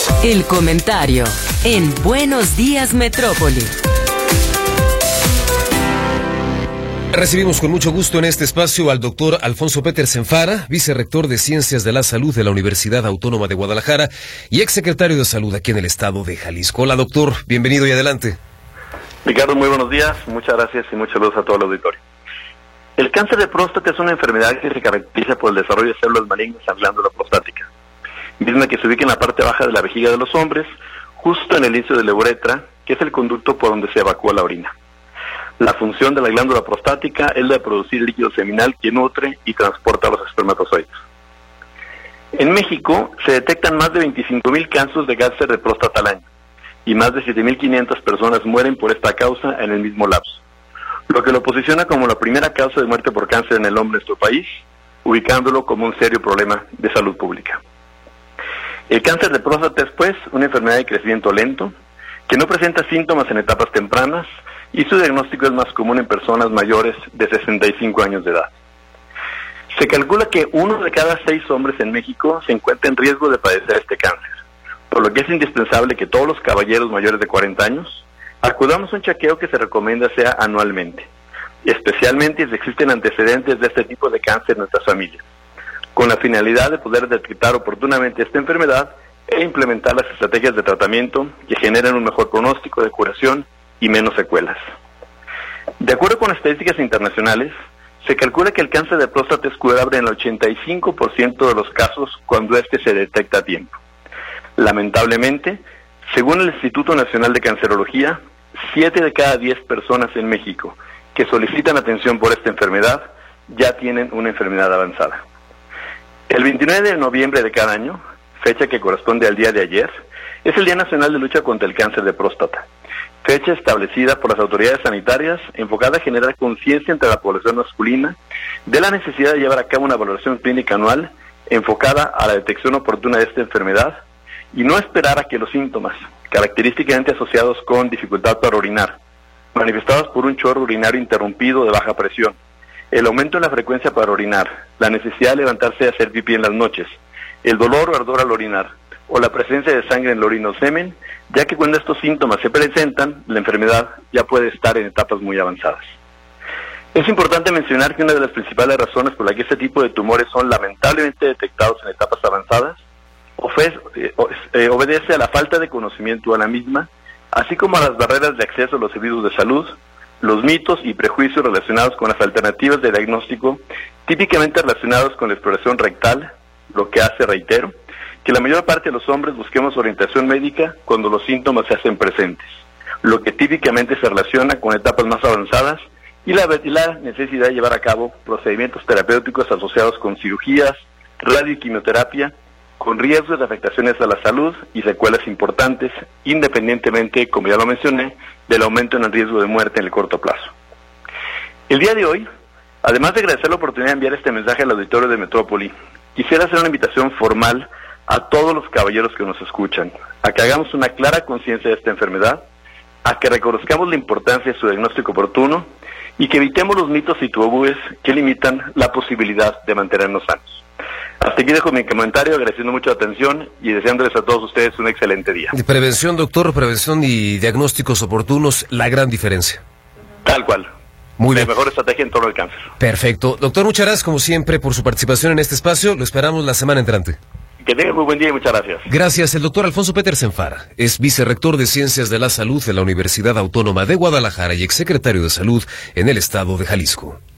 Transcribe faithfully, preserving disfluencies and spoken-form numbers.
El comentario en Buenos Días Metrópoli. Recibimos con mucho gusto en este espacio al doctor Alfonso Petersen Fara, vicerrector de Ciencias de la Salud de la Universidad Autónoma de Guadalajara y exsecretario de Salud aquí en el estado de Jalisco. Hola, doctor, bienvenido y adelante. Ricardo, muy buenos días, muchas gracias y muchas saludos a todo el auditorio. El cáncer de próstata es una enfermedad que se caracteriza por el desarrollo de células malignas en la glándula prostática, misma que se ubica en la parte baja de la vejiga de los hombres, justo en el inicio de la uretra, que es el conducto por donde se evacúa la orina. La función de la glándula prostática es la de producir líquido seminal que nutre y transporta los espermatozoides. En México se detectan más de veinticinco mil casos de cáncer de próstata al año y más de siete mil quinientas personas mueren por esta causa en el mismo lapso, lo que lo posiciona como la primera causa de muerte por cáncer en el hombre en nuestro país, ubicándolo como un serio problema de salud pública. El cáncer de próstata es, pues, una enfermedad de crecimiento lento, que no presenta síntomas en etapas tempranas, y su diagnóstico es más común en personas mayores de sesenta y cinco años de edad. Se calcula que uno de cada seis hombres en México se encuentra en riesgo de padecer este cáncer, por lo que es indispensable que todos los caballeros mayores de cuarenta años acudamos a un chequeo que se recomienda sea anualmente, especialmente si existen antecedentes de este tipo de cáncer en nuestras familias, con la finalidad de poder detectar oportunamente esta enfermedad e implementar las estrategias de tratamiento que generen un mejor pronóstico de curación y menos secuelas. De acuerdo con estadísticas internacionales, se calcula que el cáncer de próstata es curable en el ochenta y cinco por ciento de los casos cuando este se detecta a tiempo. Lamentablemente, según el Instituto Nacional de Cancerología, siete de cada diez personas en México que solicitan atención por esta enfermedad ya tienen una enfermedad avanzada. El veintinueve de noviembre de cada año, fecha que corresponde al día de ayer, es el Día Nacional de Lucha contra el Cáncer de Próstata, fecha establecida por las autoridades sanitarias enfocada a generar conciencia entre la población masculina de la necesidad de llevar a cabo una valoración clínica anual enfocada a la detección oportuna de esta enfermedad y no esperar a que los síntomas, característicamente asociados con dificultad para orinar, manifestados por un chorro urinario interrumpido de baja presión, el aumento en la frecuencia para orinar, la necesidad de levantarse y hacer pipí en las noches, el dolor o ardor al orinar, o la presencia de sangre en la orina o semen, ya que cuando estos síntomas se presentan, la enfermedad ya puede estar en etapas muy avanzadas. Es importante mencionar que una de las principales razones por las que este tipo de tumores son lamentablemente detectados en etapas avanzadas ofrece, eh, eh, obedece a la falta de conocimiento a la misma, así como a las barreras de acceso a los servicios de salud, los mitos y prejuicios relacionados con las alternativas de diagnóstico, típicamente relacionados con la exploración rectal, lo que hace, reitero, que la mayor parte de los hombres busquemos orientación médica cuando los síntomas se hacen presentes, lo que típicamente se relaciona con etapas más avanzadas y la, y la necesidad de llevar a cabo procedimientos terapéuticos asociados con cirugías, radio y quimioterapia, con riesgos de afectaciones a la salud y secuelas importantes, independientemente, como ya lo mencioné, del aumento en el riesgo de muerte en el corto plazo. El día de hoy, además de agradecer la oportunidad de enviar este mensaje al auditorio de Metrópoli, quisiera hacer una invitación formal a todos los caballeros que nos escuchan, a que hagamos una clara conciencia de esta enfermedad, a que reconozcamos la importancia de su diagnóstico oportuno y que evitemos los mitos y tabúes que limitan la posibilidad de mantenernos sanos. Hasta aquí dejo mi comentario, agradeciendo mucho la atención y deseándoles a todos ustedes un excelente día. De prevención, doctor, prevención y diagnósticos oportunos, la gran diferencia. Tal cual. Muy la bien. mejor estrategia en torno al cáncer. Perfecto. Doctor, muchas gracias como siempre por su participación en este espacio. Lo esperamos la semana entrante. Que tengan muy buen día y muchas gracias. Gracias. El doctor Alfonso Petersen Fara es vicerrector de Ciencias de la Salud de la Universidad Autónoma de Guadalajara y exsecretario de Salud en el estado de Jalisco.